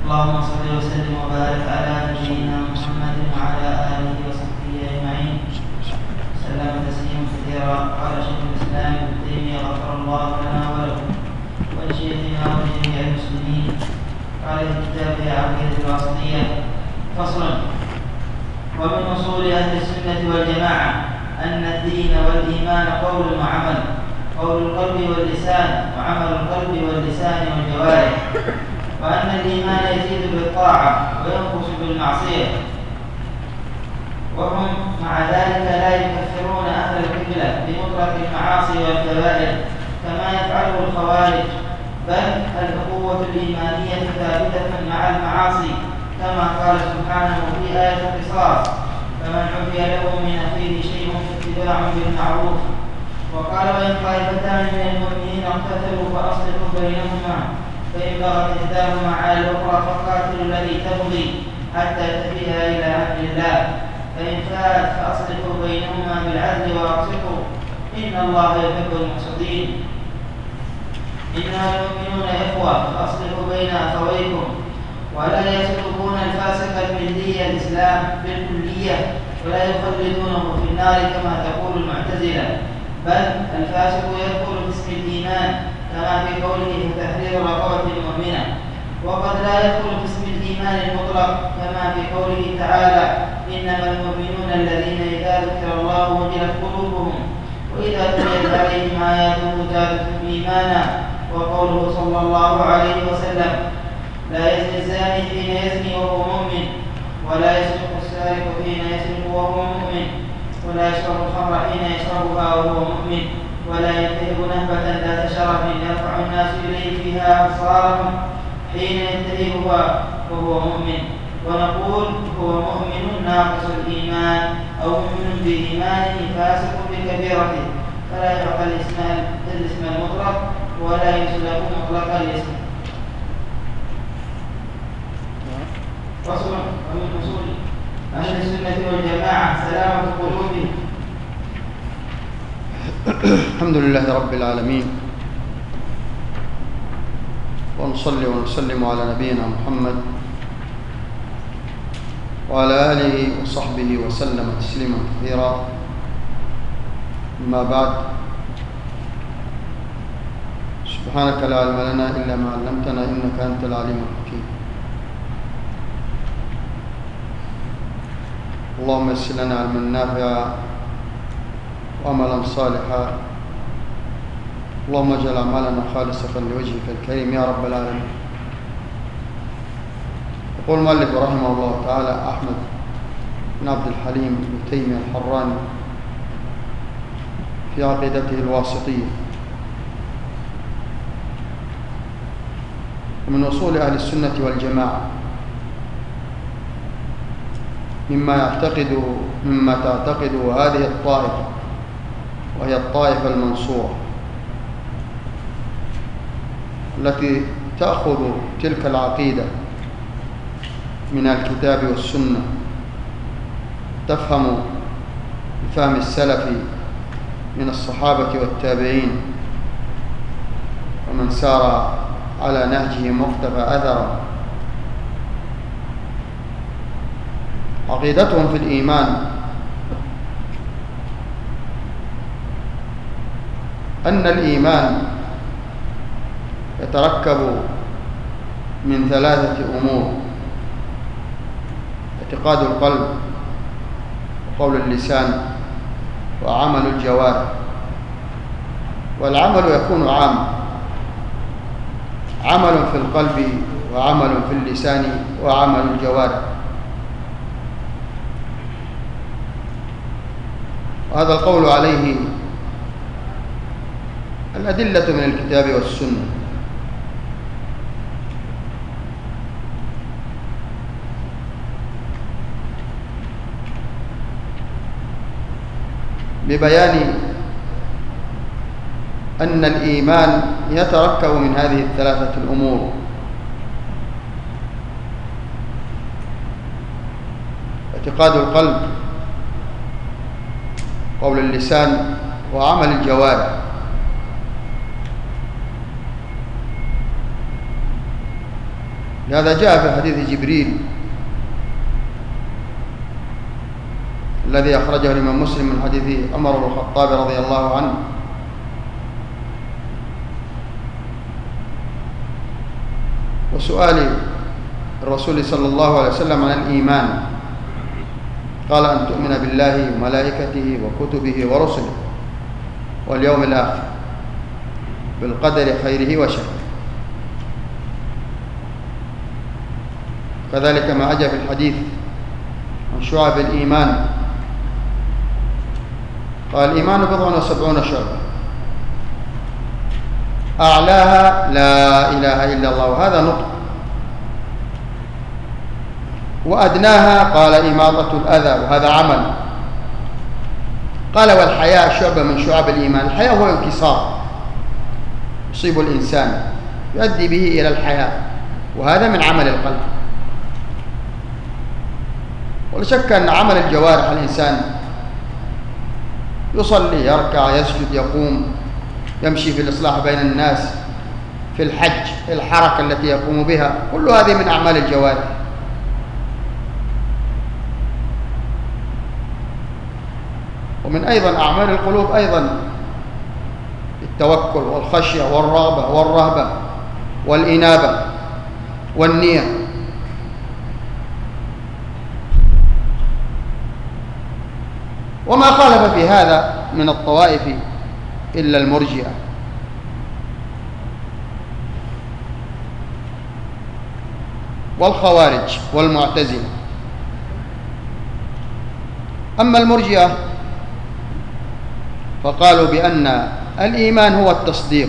اللهم صل وسلم وبارك على نبينا محمد وعلى آله وصحبه أجمعين سلم تسليما كثيرا. قال شيخ الإسلام ابن تيمية غفر الله لنا ولكم ولشيخنا ولجميع المسلمين. قال في كتابه عقيدة الواسطية: فصل. ومن أصول أهل السنة والجماعة أن الدين والإيمان قول وعمل، قول القلب واللسان وعمل القلب واللسان والجوارح، وأن الإيمان يزيد بالطاعة وينقص بالمعصية، وهم مع ذلك لا يكفرون أهل القبلة بمطلق المعاصي والكبائر كما يفعله الخوارج، بل الأخوة الإيمانية ثابتة مع المعاصي كما قال سبحانه في آية القصاص: فمن عفي له من أخيه شيء فاتباع بالمعروف. وقال: وإن طائفتان من المؤمنين اقتتلوا فأصلحوا بينهما فإن بغت إحداهما على الأخرى فقاتلوا التي تبغي حتى تفيء إلى أمر الله، فإن فاءت فأصلحوا بينهما بالعدل وأقسطوا إن الله يحب المقسطين. إنما المؤمنون إخوة فأصلحوا بين أخويكم، ولا يسلكون الفاسق الملي الإسلام بالكلية ولا يخلدونه في النار كما تقول المعتزلة، بل الفاسق يدخل باسم الإيمان كما في قوله: فتحرير رقبة مؤمنة، وقد لا يدخل باسم الإيمان المطلق كما في قوله تعالى: إنما المؤمنون الذين إذا ذكر الله وجلت قلوبهم وإذا تليت عليهم آياته زادتهم إيمانا. وقوله صلى الله عليه وسلم: لا يزني الزاني حين يزني وهو مؤمن، ولا يسرق السارق حين يسرق وهو مؤمن، ولا يشرب الخمر حين يشربها وهو مؤمن، ولا ينتهب نهبة ذات شرف يرفع الناس إليه فيها أبصارهم حين ينتهبها وهو مؤمن. ونقول: هو مؤمن ناقص الإيمان أو مؤمن بإيمانه فاسق بكبيرته، فلا يعطى الاسم المطلق ولا يسلب مطلق الاسم. فصل. ومن أصول أهل السنة والجماعة سلامة قلوبهم. الحمد لله رب العالمين، ونصلي ونسلم على نبينا محمد وعلى آله وصحبه وسلم تسليما كثيرا. أما بعد، سبحانك لا علم لنا إلا ما علمتنا إنك أنت العليم الحكيم. اللهم يسر لنا علما نافعا وعملا صالحا، اللهم اجعل أعمالنا خالصة لوجهك الكريم يا رب العالمين. يقول المؤلف رحمه الله تعالى: أحمد بن عبد الحليم بن تيمية الحراني في عقيدته الواسطية: ومن أصول أهل السنة والجماعة مما تعتقد هذه الطائفة، وهي الطائفة المنصورة التي تأخذ تلك العقيدة من الكتاب والسنة، تفهم بفهم السلف من الصحابة والتابعين ومن سار على نهجه مقتفى أثره. عقيدتهم في الإيمان أن الإيمان يتركب من ثلاثة أمور: اعتقاد القلب وقول اللسان وعمل الجوارح. والعمل يكون عمل في القلب وعمل في اللسان وعمل الجوارح. وهذا القول عليه الأدلة من الكتاب والسنة، ببيان أن الإيمان يتركب من هذه الثلاثة الأمور: اعتقاد القلب، قول اللسان، وعمل الجوارح. لهذا جاء في حديث جبريل الذي أخرجه الإمام مسلم من حديث عمر بن الخطاب رضي الله عنه وسؤال الرسول صلى الله عليه وسلم عن الإيمان، قال أن تؤمن بالله وملائكته وكتبه ورسله واليوم الآخر بالقدر خيره وشره. كذلك ما أجى في الحديث عن شعب الإيمان، قال الإيمان 70 شعبة، أعلاها لا إله إلا الله وهذا نطق، وأدناها قال إماطة الأذى وهذا عمل، قال والحياء شعبة من شعب الإيمان. الحياء هو انكسار يصيب الإنسان يؤدي به إلى الحياء، وهذا من عمل القلب. ولا شك أن عمل الجوارح الإنسان يصلي، يركع، يسجد، يقوم، يمشي في الإصلاح بين الناس، في الحج، الحركة التي يقوم بها، كل هذه من أعمال الجوارح. ومن أيضا أعمال القلوب أيضا التوكل والخشية والرغبة والرهبة والإنابة والنية. وما خالف في هذا من الطوائف إلا المرجئة. والخوارج والمعتزلة. أما المرجئة فقالوا بأن الإيمان هو التصديق،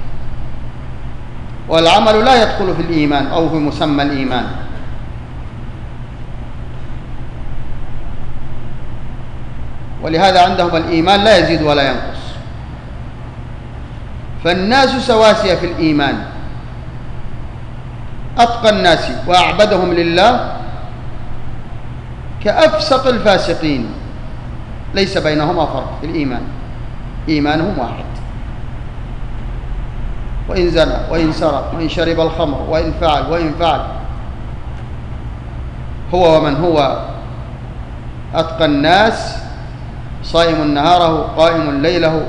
والعمل لا يدخل في الإيمان أو في مسمى الإيمان. ولهذا عندهم الإيمان لا يزيد ولا ينقص، فالناس سواسية في الإيمان، أتقى الناس وأعبدهم لله كأفسق الفاسقين، ليس بينهما فرق في الإيمان، إيمانهم واحد. وإن زنى وإن سرق وإن شرب الخمر وإن فعل هو ومن هو أتقى الناس، صائم نهاره قائم ليله،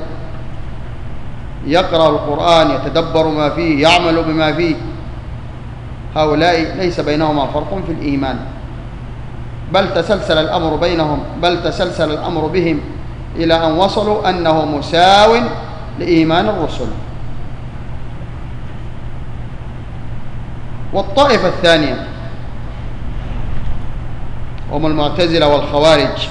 يقرأ القرآن، يتدبر ما فيه، يعمل بما فيه، هؤلاء ليس بينهما فرق في الإيمان، بل تسلسل الأمر بينهم، بل تسلسل الأمر بهم إلى أن وصلوا أنه مساو لإيمان الرسل. والطائفة الثانية هم المعتزلة والخوارج،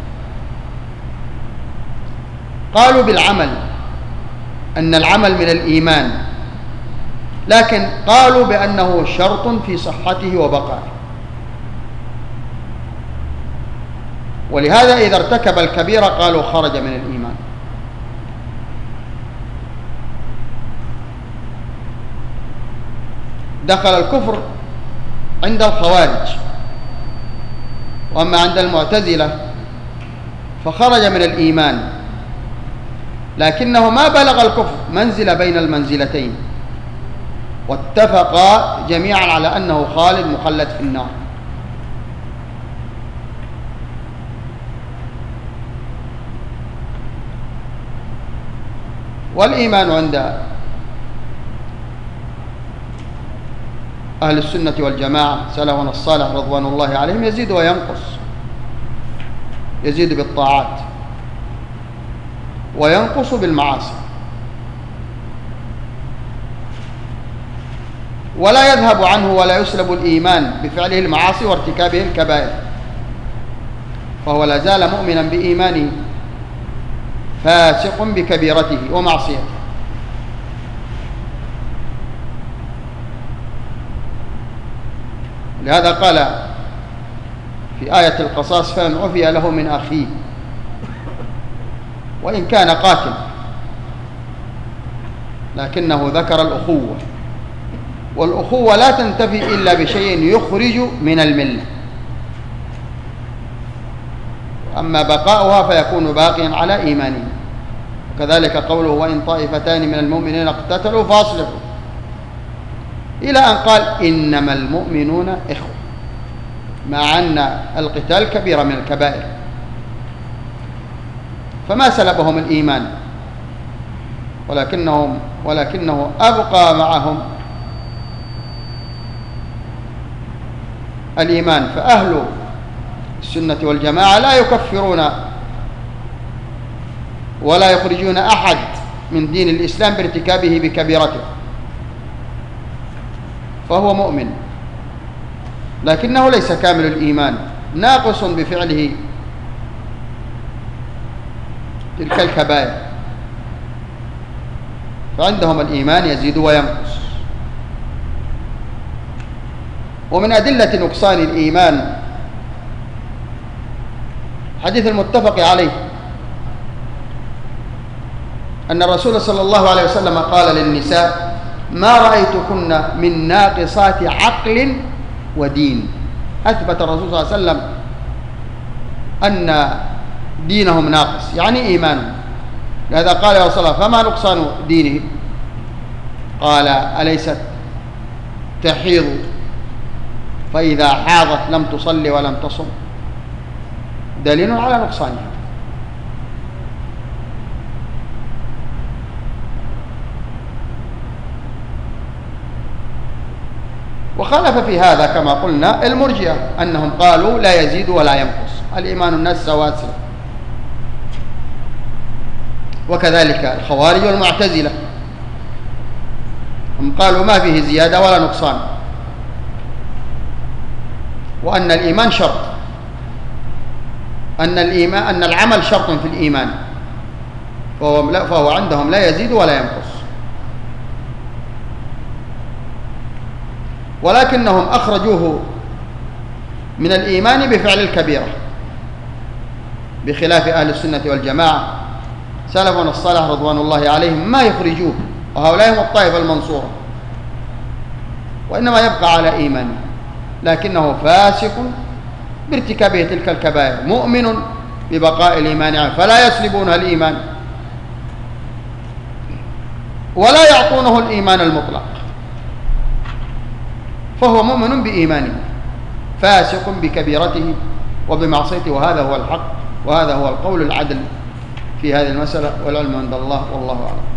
قالوا بالعمل أن العمل من الإيمان، لكن قالوا بأنه شرط في صحته وبقائه، ولهذا إذا ارتكب الكبيرة قالوا خرج من الإيمان. دخل الكفر عند الخوارج، وأما عند المعتزلة فخرج من الإيمان، لكنه ما بلغ الكفر منزلة بين المنزلتين، واتفقا جميعا على أنه خالد مخلد في النار. والإيمان عند أهل السنة والجماعة سلفنا الصالح رضوان الله عليهم يزيد وينقص، يزيد بالطاعات وينقص بالمعاصي، ولا يذهب عنه ولا يسلب الإيمان بفعله المعاصي وارتكابه الكبائر، فهو لا زال مؤمنا بإيمانه فاسق بكبيرته ومعصيته. لهذا قال في آية القصاص فمن عفي له من أخيه وإن كان قاتل، لكنه ذكر الأخوة، والأخوة لا تنتفي إلا بشيء يخرج من الملة، أما بقاؤها فيكون باقيا على إيمانه. وكذلك قوله وإن طائفتان من المؤمنين اقتتلوا فاصلحوا إلى أن قال إنما المؤمنون إخوة، مع أن القتال كبيرة من الكبائر، فما سلبهم الإيمان، ولكنه أبقى معهم الإيمان. فأهل السنة والجماعة لا يكفرون ولا يخرجون أحد من دين الإسلام بارتكابه بكبيرته، فهو مؤمن، لكنه ليس كامل الإيمان، ناقص بفعله تلك الكبائر، فعندهم الإيمان يزيد وينقص. ومن أدلة نقصان الإيمان حديث المتفق عليه أن الرسول صلى الله عليه وسلم قال للنساء: ما رأيتكن من ناقصات عقل ودين. أثبت الرسول صلى الله عليه وسلم أن دينهم ناقص، يعني إيمانهم. لهذا قال يا رسول الله: فما نقصان دينهم؟ قال: أليست تحيض فإذا حاضت لم تصلي ولم تصم؟ دليل على نقصانها. وخالف في هذا كما قلنا المرجئة، أنهم قالوا لا يزيد ولا ينقص، الإيمان الناس سواسية. وكذلك الخوارج والمعتزلة، هم قالوا ما فيه زيادة ولا نقصان، وأن الإيمان شرط، أن العمل شرط في الإيمان، فهو عندهم لا يزيد ولا ينقص. ولكنهم أخرجوه من الإيمان بفعل الكبيرة، بخلاف أهل السنة والجماعة. سلفنا الصالح رضوان الله عليهم ما يخرجوه، وهؤلاء هم الطائفة المنصورة، وإنما يبقى على إيمانه، لكنه فاسق بارتكابه تلك الكبائر، مؤمن ببقاء الإيمان عنه، فلا يسلبونه الإيمان ولا يعطونه الإيمان المطلق، فهو مؤمن بإيمانه فاسق بكبيرته وبمعصيته، وهذا هو الحق، وهذا هو القول العدل في هذه المسألة، والعلم عند الله، والله أعلم.